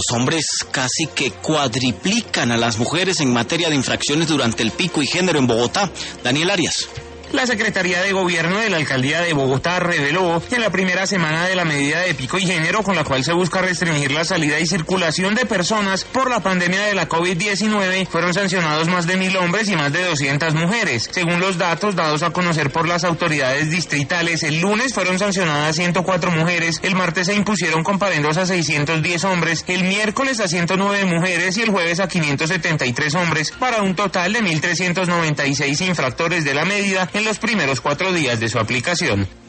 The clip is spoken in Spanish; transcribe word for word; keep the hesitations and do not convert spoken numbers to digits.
los hombres casi que cuadriplican a las mujeres en materia de infracciones durante el pico y género en Bogotá. Daniel Arias. La Secretaría de Gobierno de la Alcaldía de Bogotá reveló que en la primera semana de la medida de pico y género, con la cual se busca restringir la salida y circulación de personas por la pandemia de la COVID diecinueve, fueron sancionados más de mil hombres y más de doscientas mujeres. Según los datos dados a conocer por las autoridades distritales, el lunes fueron sancionadas ciento cuatro mujeres, el martes se impusieron comparendos a seiscientos diez hombres, el miércoles a ciento nueve mujeres y el jueves a quinientos setenta y tres hombres, para un total de mil trescientos noventa y seis infractores de la medida en los primeros cuatro días de su aplicación.